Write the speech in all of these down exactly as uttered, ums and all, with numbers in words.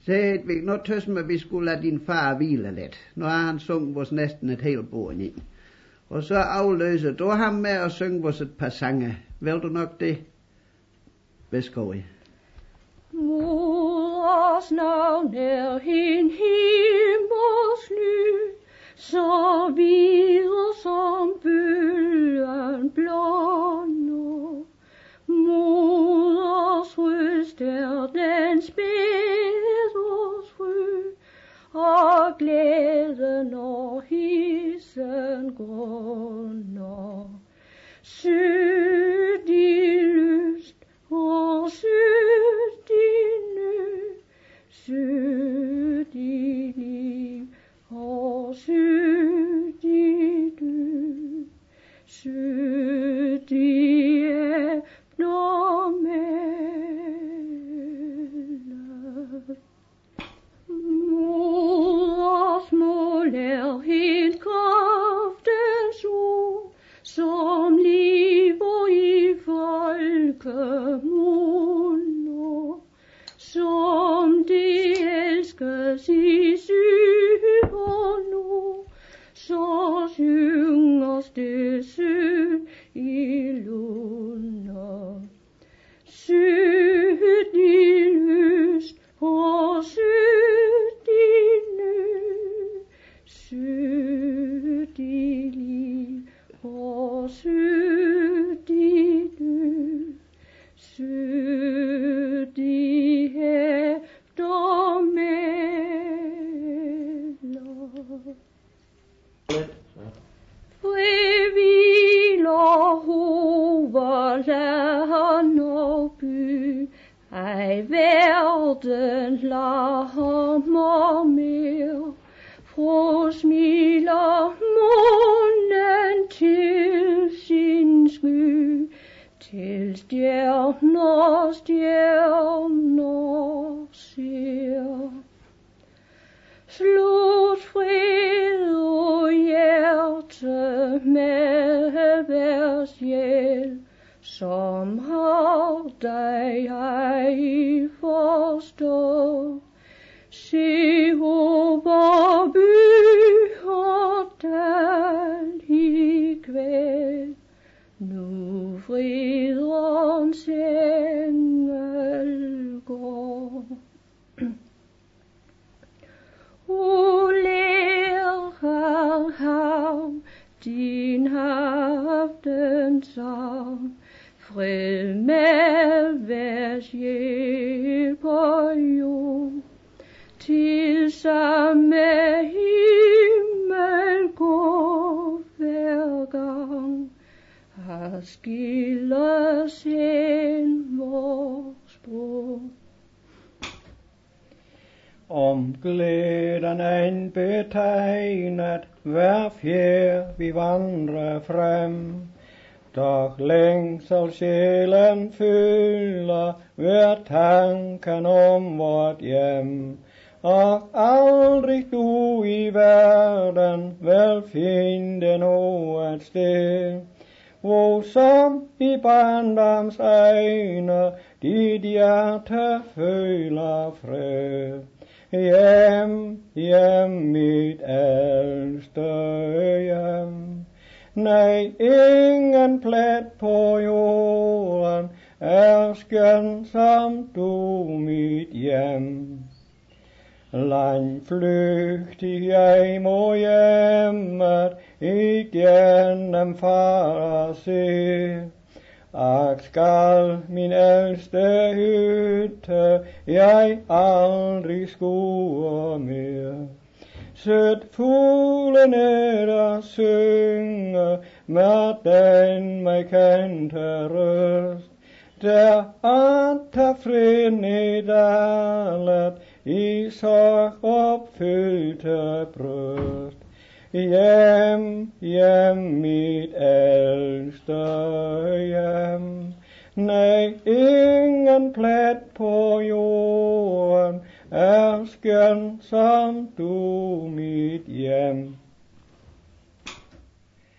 Så vi nu tøs med, at vi skulle lade din far hvile lidt. Nu har han sunget vores næsten et helt bord i. Og så afløser du ham med at synge vores et par sange. Vil du nok det? Værsgo i. Moders navn er hin himmels ly, så videre som bølgen blåner. Moders røst er den spædes frø, og glæden når hissen grønner. Sød i lyst og sød i nød, sød i liv og sød i død, sød i eftermæle. Moders mål er helt kraftens ord, som lever i folkemunder, som det elskes i syd og nord, så synges det sødt i lunder. Sødt i lyst og sødt i nød, sødt i liv og sødt i død, sødt i eftermæler. Fri hviler hoved, land og by, ej verden larmer mere. Fra smiler månen til sin sky, til stjerner, stjerner ser. Slut fred og hjerte med hver sjæl, som har dig ej forstår. Se over by og dal i kvæl, nu fredens engel går. O lær ham ham din aftensang, fred med hver sjæl på jord. Til samme himmel går hver gang, her skilles en vores bror. Om glæden en betegnet, hver fjer vi vandrer frem. Dog længsel sjælen fylder, hver tanken om vort hjem. Og aldrig du i verden vil finde noget sted, hvor som i barndoms egne dit hjerte føler fred. Hjem, hjem, mit ældste hjem. Nej, ingen plet på jorden er skøn som du, mit hjem. Landflygtig jeg må hjemmet igennem far se. Ak skal min ældste hytte jeg aldrig skue mere. Sødt fuglene der synge med den mig kendte røst. Der at fred i dalet i sorg opfyldte bryst. Hjem, hjem, mit ældste hjem. Nej, ingen plet på jorden er skøn som du, mit hjem.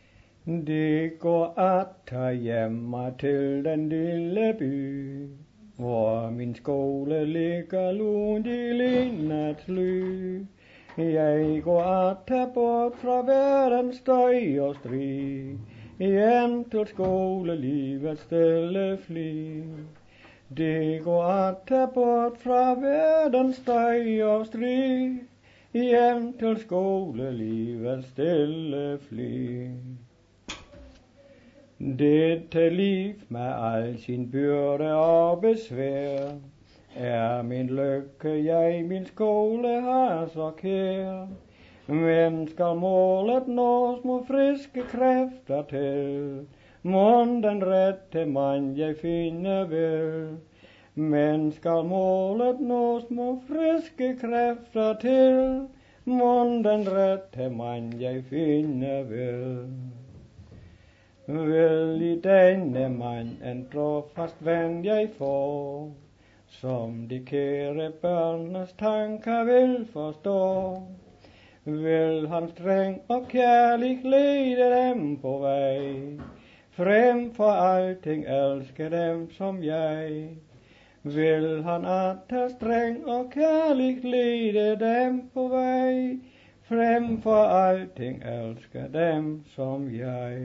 Det går at tage hjemme til den lille by. hvor min skole ligger lunt i lindets ly. Jeg går at tage bort fra verdens støj og strid, hjem til skolelivets stille fli. Det går at tage bort fra verdens støj og strid, hjem til skolelivets stille fli. Dette liv med al sin byrde og besvær er min lykke, jeg min skole har så kær. Men skal målet nås, må friske kræfter til, mon den rette mand jeg finder vel. Men skal målet nås, må friske kræfter til, mon den rette mand jeg finder vel. Vel i denne mand en trofast ven jeg får, som de kære børnenes tanker vil forstå. Vil han streng og kærlig lede dem på vej, frem for alting elske dem som jeg. Vil han at ta streng og kærlig lede dem på vej, frem for alting elske dem som jeg.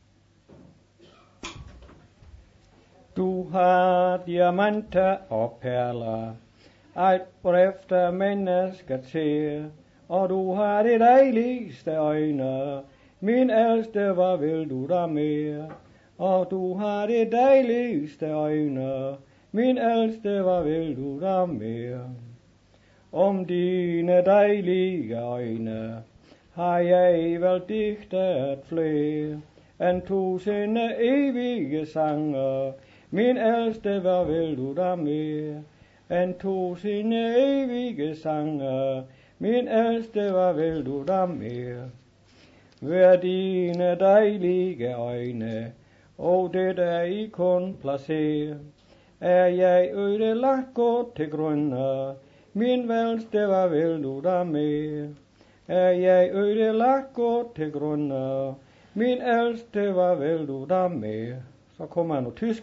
Du har diamanter og perler, alt hvorefter mennesket ser, og du har de dejligste øjne, min ældste, hvad vil du da mere? Og du har de dejligste øjne, min ældste, hvad vil du da mere? Om dine dejlige øjne har jeg vel digtet flere, end tusinde evige sanger, min ældste, hvad vil du da mere? En tusinde evige sanger, min ældste, hvad vil du da mere? Hver dine dejlige øjne, og det er I kun placeret, er jeg ødelagt gået til grunde, min ældste, hvad vil du da mere? Er jeg ødelagt gået til grunde, min ældste, hvad vil du da mere? Så kommer nu tysk.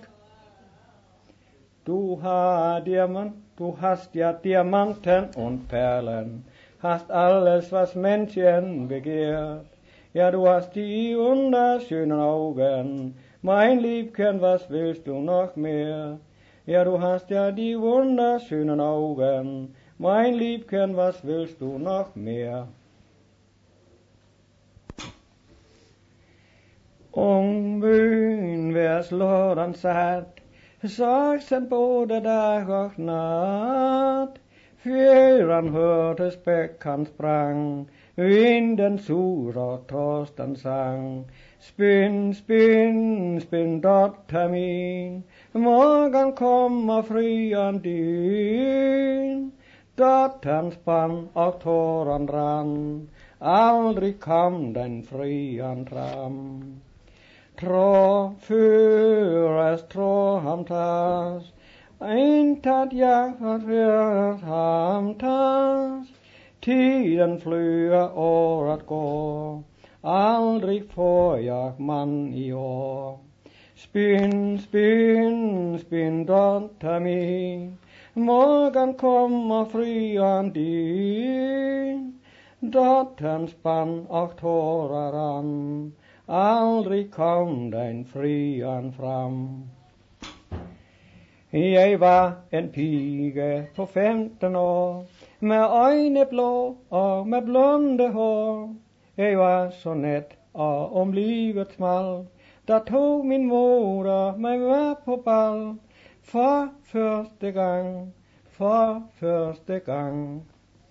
Du har Diamant, du hast ja Diamanten und Perlen, hast alles, was Menschen begehrt. Ja, du hast die wunderschönen Augen, mein Liebchen, was willst du noch mehr? Ja, du hast ja die wunderschönen Augen, mein Liebchen, was willst du noch mehr? Om byen vær slået ansat, saksen både dag og nat. Fjæren hørtes bæk han sprang, vinden sur og torsten sang. Spin, spin, spin, dotter min, morgen kommer frien din. Dottern spann og tåren rann, aldrig kom den frien fram. Trå fyres, trå ham tas, intet jeg har hørt ham tas. Tiden flyger, året går, aldrig får jeg mand i år. Spin, spin, spin, dotter min, morgen kommer frien din. Dottern spann og tårer rann, aldrig kom den frien fram. Jeg var en pige på femten år, med øjne blå og med blonde hår. Jeg var så net og om livet smal, der tog min moder mig med på bal. For første gang, for første gang.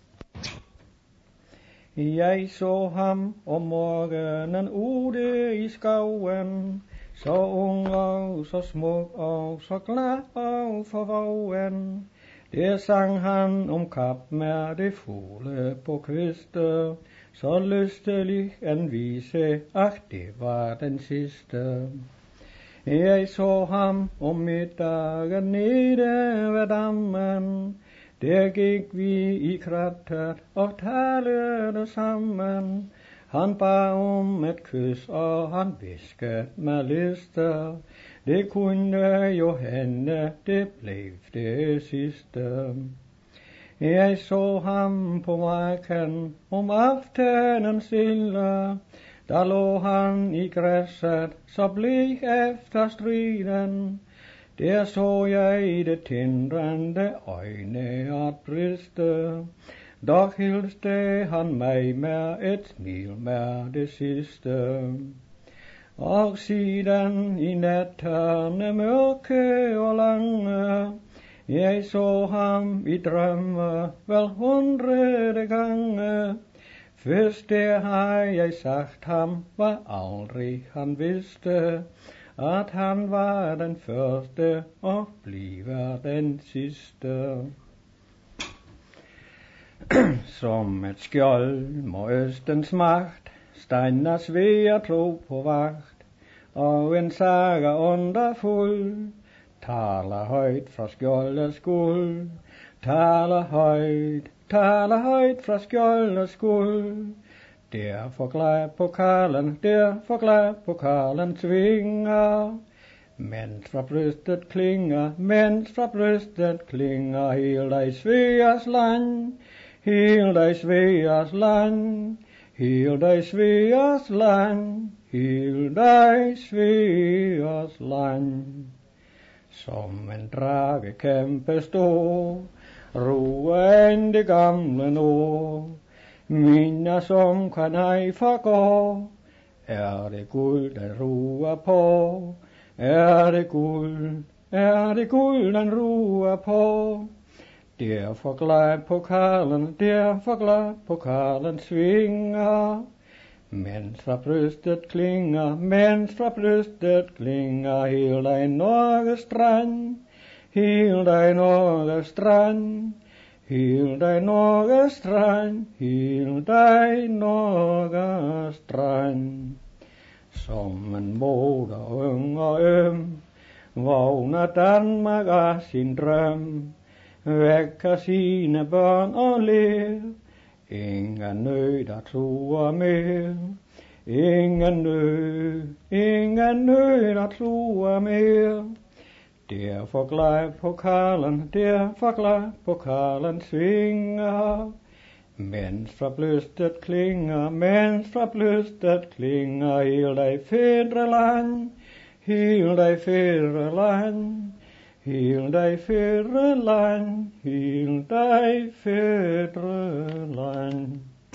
Jeg så ham om morgenen ude i skoven, så ung og så smuk og så glad og forvågen. Der sang han om kap med de fugle på kviste, så lystelig en vise, ach det var den sidste. Jeg så ham om middagen nede ved dammen, der gik vi i krattet og talede sammen. Han bad om et kys, og han viskede med lyster, Det kunne jo hende, det blev det sidste. Jeg så ham på marken om aftenen stille. Der lå han i græsset, så bleg efter striden. Der så jeg det tindrende øjne at briste. Dog hilste han mig med et smil med det sidste. Og siden i nætterne mørke og lange, jeg så ham i drømme vel hundrede gange. Først der har jeg sagt ham, var aldrig han vidste, at han var den første og bliver den sidste. Som et skjold må østens magt, steiner svea tro på vagt, og en saga underfuld, taler højt fra skjoldets skuld, taler højt, taler højt fra skjoldets skuld. Derfor glad pokalen, derfor glad pokalen svinger, mens fra brystet klinger, mens fra brystet klinger, hel dig Sveas land, hel dig Sveas land, hel dig Sveas land, hel dig Sveas land. Som en drage kæmpe stor, roen det gamle nord, minder som kan ej forgå, er det guld den roer på, er det guld, er det guld den roer på. Derfor glad pokalen, derfor glad pokalen svinger, mens fra brystet klinger, mens fra brystet klinger, hel dig Norges strand, hel dig Norges strand, hel dig Norges strand, hel dig Norges strand. Som en moder ung og øm, vågner Danmark af sin drøm, vækker sine børn og lev. Ingen nød, der truer mere, ingen nød, ingen nød, der truer mere. Derfor glad pokalen, derfor glad pokalen svinger, mens fra brystet klinger, mens fra brystet klinger, hel dig fædreland, hel dig fædreland, hel dig fædreland, hel dig fædreland.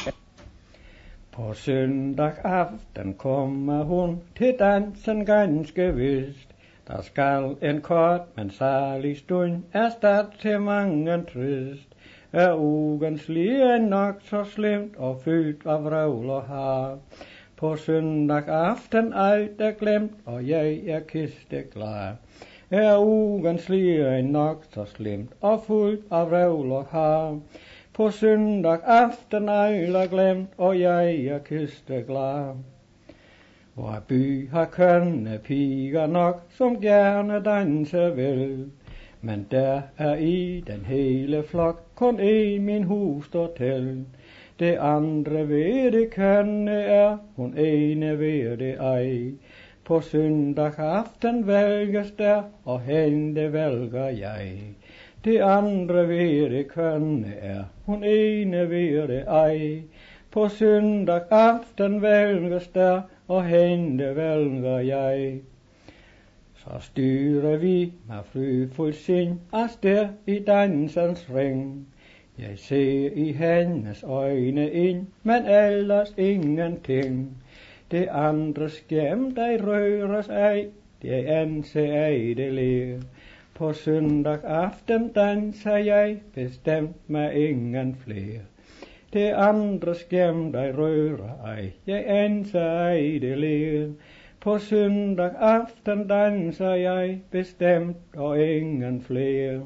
På søndag aften kommer hun til dansen ganske vist. Der skal en kort, men særlig stund erstatte til mangen trist. Er ugens lige nok så slemt og fyldt af vrøvl og har. På søndag aften alt er glemt, og jeg er kisteglad. Er ugens lige nok så slemt og fyldt af vrøvl og har. På søndag aften alt er glemt, og jeg er kisteglad. Vor by har kønne piger nok, som gerne danser vil. Men der er i den hele flok kun en min hus står til. Det andre ved det kønne er, hun ene ved det ej. På søndag aften vælges der, og hende vælger jeg. Det andre ved det kønne er, hun ene ved det ej. På søndag aften vælges der, og hende vælger jeg. Så styrer vi med frøfuld sind afsted i dansens ring. Jeg ser i hendes øjne ind, men ellers ingenting. Det andre skæm, der røres ej, det anser ej det ler. På søndag aften danser jeg, bestemt med ingen flere. Det andre skæm, der rører ej, jeg anser ej det ler. På søndag aften danser jeg, bestemt og ingen flere.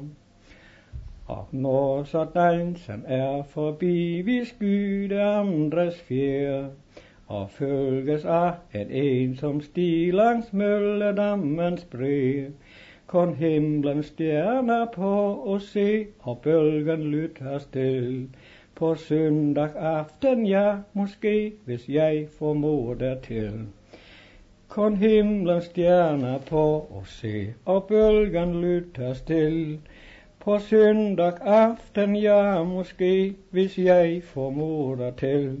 Og når så dansen er forbi, vi skyder andres fjer, og følges af en ensom sti langs mølledammens bred. Kun himlens stjerner på at se, og bølgen lytter still. På søndag aften, ja, måske, hvis jeg formår dertil. kun himlens stjerner på og se, og bølgen lytter still. På søndag aften, ja måske, hvis jeg formoder til.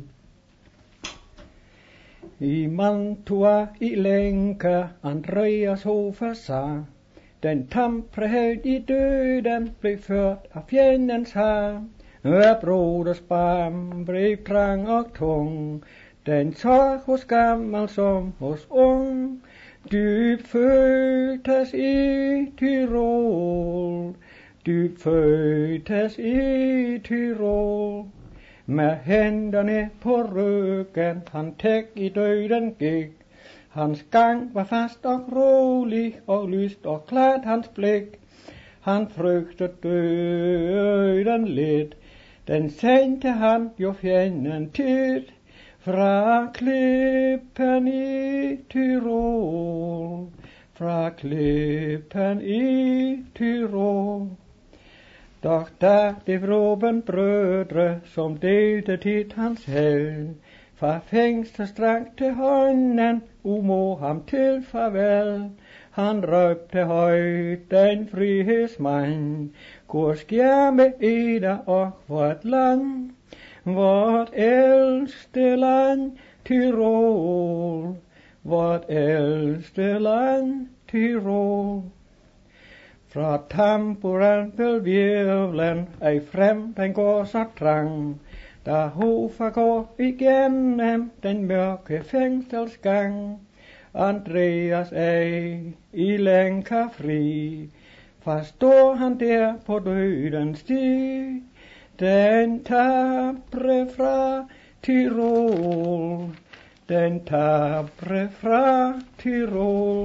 I Mantua i lænker, Andreas Hofer sa, den tamprehed i døden blev ført af fjendens hær. Hver broders barm blev trang og tung, den sorg hos gammel som hos ung. Dybt fødtes i Tyrol, dybt fødtes i Tyrol. Med hænderne på ryggen, han tæk i døden gik. Hans gang var fast og rolig, og lyst og klart hans blik. Han frygtede døden lidt, den sendte han jo fjenden tid. Fra klippen i Tyrol, fra klippen i Tyrol. Doch da de vroben brødre, som delte tit hans held, fra fængsel strakte hånden, umo ham til farvel. Han røbte højt den frihedsmand, hvor skærme eder og vort land, vort ældste land, Tyrol, vort ældste land, Tyrol. Fra tamburen til virvlen, ej frem den går så trang, da Hofer går igennem den mørke fængselsgang. Andreas ej i lænker fri, forstår han der på dødens sti. Den tabre fra Tyrol, den tabre fra Tyrol.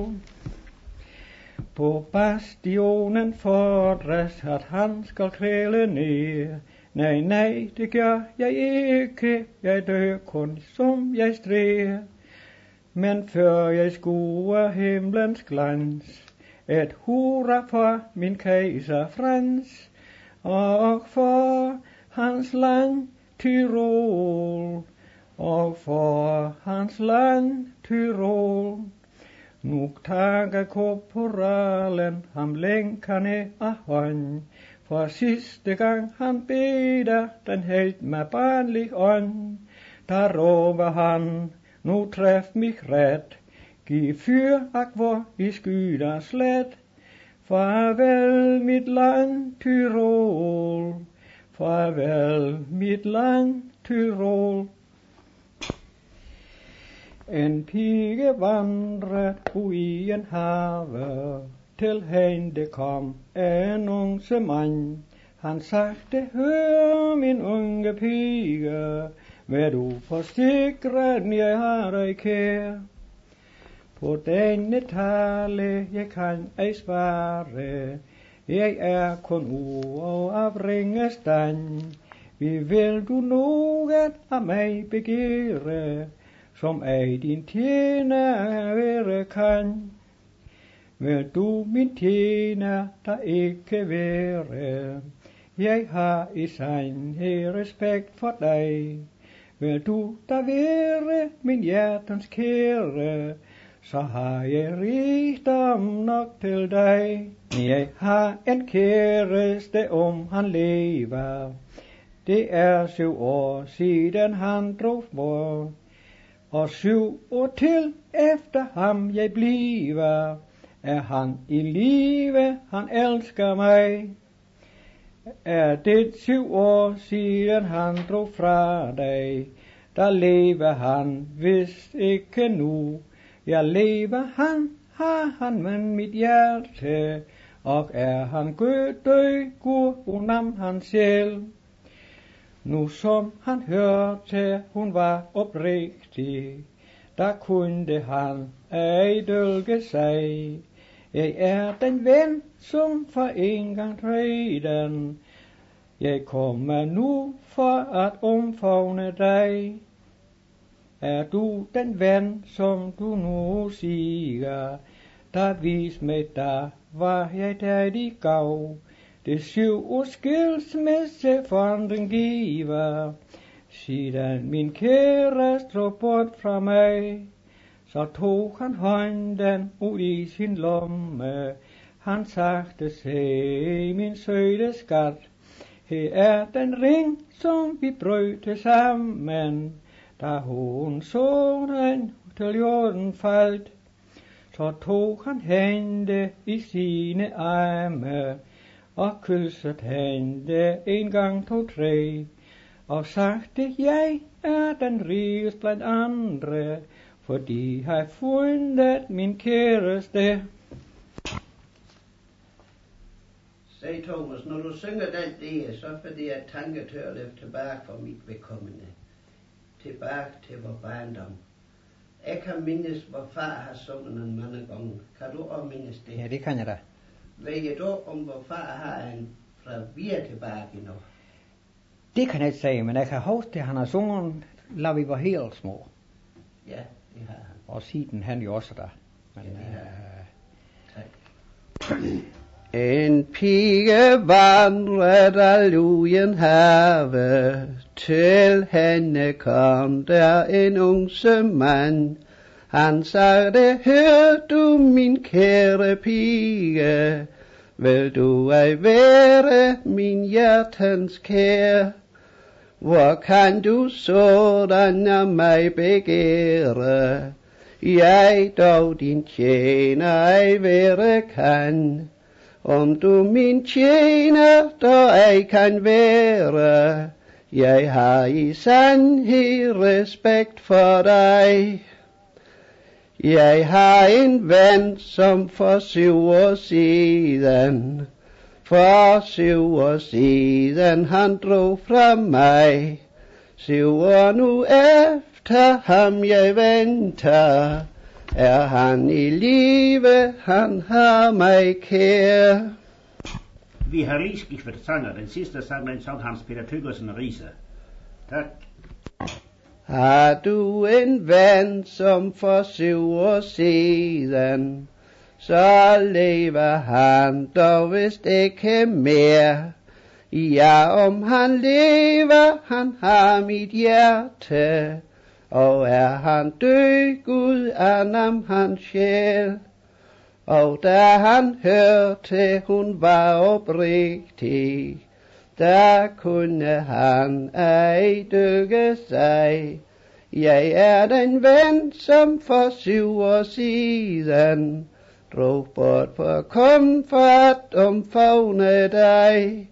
På bastionen fordres, at han skal kræle ned. Nej, nej, det gør jeg ikke, jeg dør kun som jeg stræder. Men før jeg skuer himlens glans, et hurra for min kejser Frans, og for hans land Tyrol, og for hans land Tyrol. Nu tager korporalen ham lænkerne af hånd, for sidste gang han beder den helt med barnlig ånd. Der råber han, nu træf mig ret, giv fyr ak hvor I skyder slet. Farvel mit land Tyrol, farvel mit land Tyrol. En pige vandret i en have, til hende kom en ungse mand. Han sagde, hør min unge pige, vær du forsikret, jeg har dig kær. På denne tale jeg kan ej svare, jeg er kun ord af ringe stand. Vi vil du noget af mig begære, som ej din tjener være kan. Vil du min tjener, der ikke være, jeg har i sandhed respekt for dig. Vil du der være min hjertens kære, så har jeg rigdom nok til dig. Jeg har en kæreste, om han lever, det er syv år siden han drog bort. Og syv år til efter ham jeg bliver, er han i live, han elsker mig. Er det syv år siden han drog fra dig, der lever han vist ikke nu. Jeg lever han, har han men mit hjerte, og er han død, Gud unam hans sjæl. Nu som han hørte, hun var oprigtig, der kunne han ej dølge sig. Jeg er den ven, som for en gang treden, jeg kommer nu for at omfavne dig. Er du den ven, som du nu siger, der vis mig der, var jeg der de gav. Det syv års skilsmisse forandring giver, siden min kæreste drog bort fra mig. Så Så tog han hånden ud i sin lomme. Han sagde, se min søde skat, her er den ring, som vi brød sammen, da hun så den til jorden faldt. Så tog han hende i sine arme, og kysset hende en gang, to, tre, og sagde, jeg er den rigeste blandt andre, fordi jeg har fundet min kæreste. Se Thomas, når du synger den der, så fordi jeg tanketør lidt tilbage for mit vedkommende. Tilbage til vor barndom. Jeg kan mindes, hvor far har sunget en mange gange. Kan du også mindes det? Ja, det kan jeg da. Ved du om hvor far har en fra vi er tilbage nu? Det kan jeg ikke sige, men jeg kan huske det, han har sunget, da vi var helt små. Ja, det har han. Og siden han jo også der. Men, ja, det har han. Tak. En pige vandrede ad lujen have, til hende kom der en ungse mand. Han sagde, hør du min kære pige, vil du ej være min hjertens kær? Hvor kan du sådan af mig begære, jeg dog din tjener ej være kan. Om du min tjener, der ej kan være, jeg har i sandhed respekt for dig. Jeg har en ven, som for syv år siden, for syv år siden han drog fra mig. Syv år nu efter ham jeg venter, er han i live, han har mig kær. Vi har lige skiftet sanger. Den sidste sang, den sang Hans Peter Tøgersen og Riese. Tak. Har du en ven, som for syv år siden, så lever han dog vist ikke mere. Ja, om han lever, han har mit hjerte, og er han død, Gud annam hans sjæl. Og da han hørte, hun var oprigtig, der kunne han ej dykke sig. Jeg er den ven, som for syv år siden drog bort på komfort omfavne dig.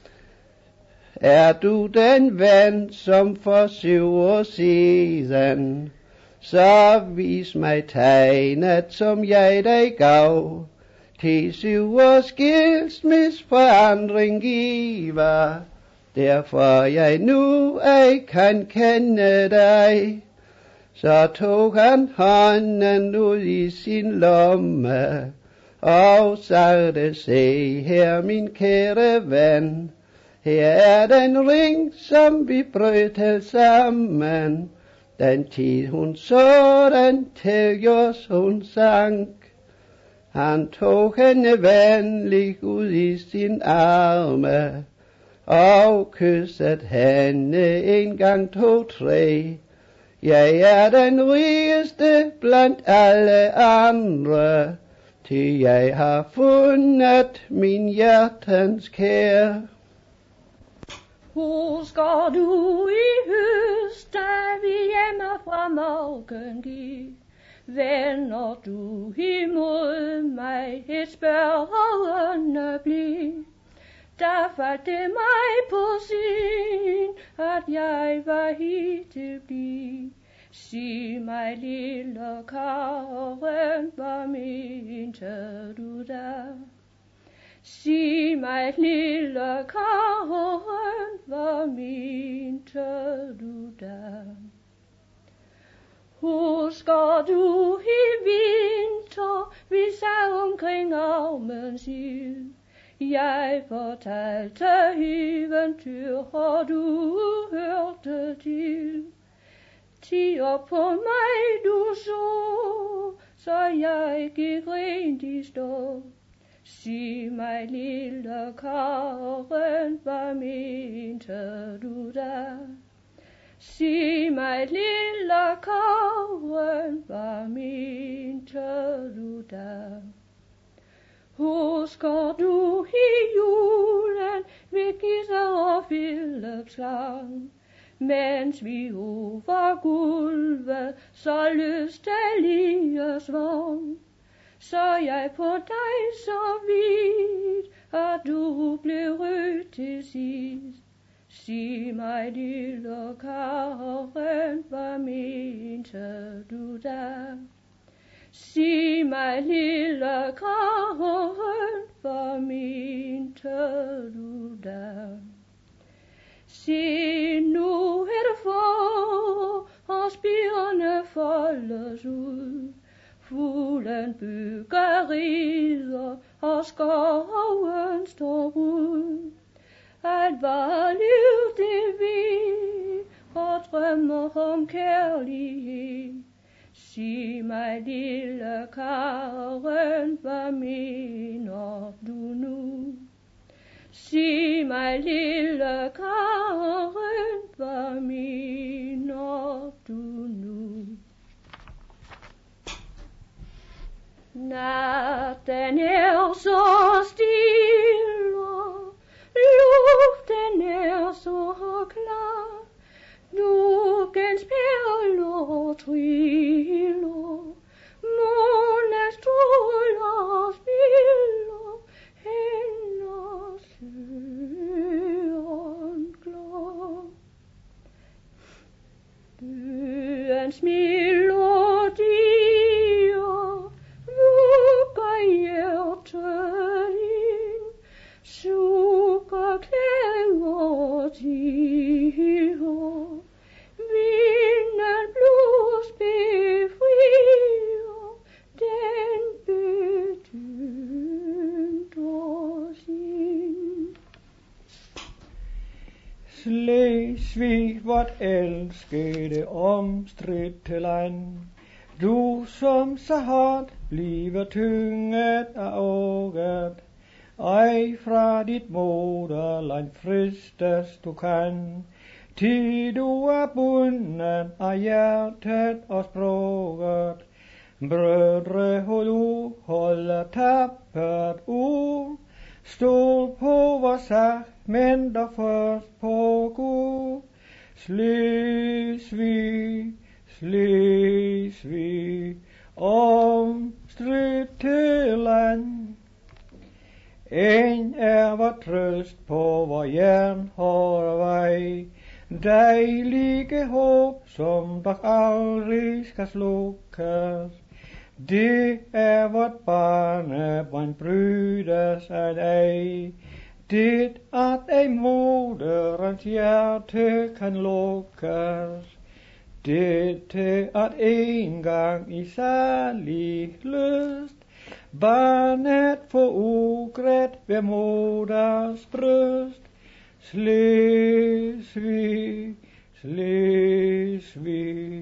Er du den ven, som for syv år siden, så vis mig tegnet, som jeg dig gav, til syv års skilsmisseforandring giver, derfor jeg nu ej kan kende dig. Så tog han hånden ud i sin lomme, og sagde, se her min kære ven, her er den ring, som vi brød til sammen, den tid hun så den til jors hun sank. Han tog hende venlig ud i sin arme, og kysset hende en gang, to, tre. Jeg er den rigeste blandt alle andre, til jeg har fundet min hjertens kær. Husker du i høst, da vi hjemme fra morgen gik? Vender du imod mig et spørgende blik? Der faldt det mig på sind, at jeg var hittil bliv. Sig mig, lille Karen, hvad mente du der? Sig mig, lille Karen, hvad mente du der? Husker du i vinter, vi sad omkring armens ild? Jeg fortalte eventyr, og du hørte til. Tiger på mig du så, så jeg gik rent i stå. Sig mig, lille Karen, hvad mente du der? Sig mig, lille karen var min du der. Husker du i julen, vi Gisser og Philips lang, mens vi over gulvet så lystelige svang, så jeg på dig så vidt, at du blev rød til sidst. Sig mig, lille Karen, hvad mente du der? Sig mig, lille Karen, hvad mente du der? Se nu er det for, og spirene foldes ud. Fuglen bygger rider, og skoven står ud. Alt var liv det vi, og drømmer om kærlighed. Sig mig, lille Karen, hvad mener du nu? Sig mig, lille Karen, hvad mener du nu? Natten er så stille, luften er så klar, dukkens perler triller, månens stråler spiller, hendes søren klar. Byens melodier vugger hjertet ind, sukker klæder tiger, vinden blus befrier, den bedyndt os ind. Slesvig, vort elskede omstridte land, du som så hårdt bliver tynget af året, ej fra dit moderland fristes du kan, til du er bundet af hjertet og sproget. Brødre, hold ud, holder tappert ud, stol på vor sag, men der først på Gud. Slesvig, Slesvig, omstridte land. En er vor trøst på vor jernhårde vej, dejlige håb, som dog aldrig skal slukkes. Det er vort barnebarn brydes af dig, det at ej moderens hjerte kan lukkes. Det til at engang i salig lyst, barnet for ugrædt ved moders bryst. Slesvig, Slesvig,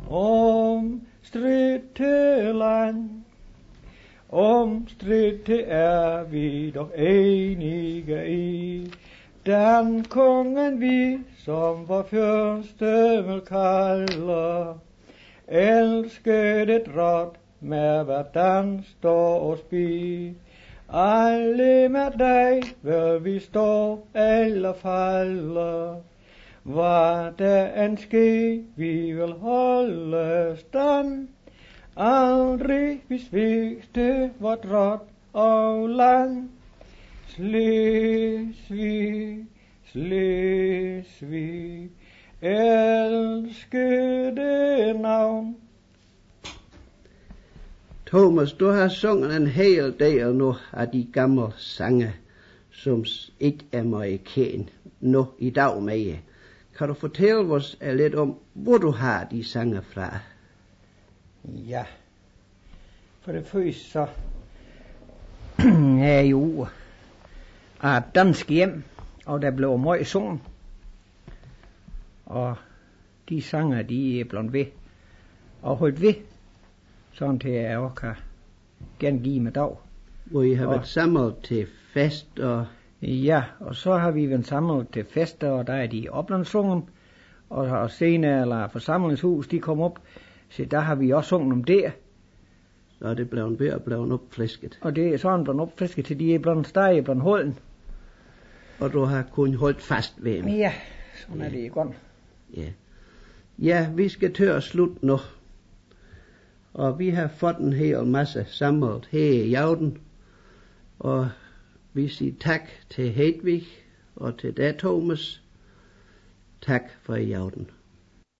omstridte land. Omstridte er vi dog enige i, den kongen vi, som vor fyrste vil kalde, elskede drot med hvad den står og spid. Alle med dig vil vi stå eller falde, hvad der end ske, vi vil holde stand. Aldrig vi svigte vor drot og land. Slesvig, Slesvig, elskede navn. Thomas, du har sunget en hel del nu af de gamle sange, som ikke er meget kendt nu i dag med. Kan du fortælle os lidt om, hvor du har de sange fra? Ja, for det første så er jeg jo af dansk hjem, og der blev meget sunget. Og de sanger, de er blevet ved og holdt ved, sådan til jeg også kan gengive med dag. Hvor I har og, været samlet til fest og... Ja, og så har vi været samlet til fester, og der er de oplandssungen. og, og senere, eller forsamlingshus, de kom op, så der har vi også sunget om det. Så er det blevet ved at blive opfrisket. Og det er sådan blevet opfrisket til de er blevet steg, blevet holden. Og du har kun holdt fast ved dem. Ja, sådan ja. Er det i grund. Ja. Ja, vi skal til at slutte nu. Og vi har fået en hel masse samlet her i Jauden. Og vi siger tak til Hedvig og til dig, Thomas. Tak for i Jauden.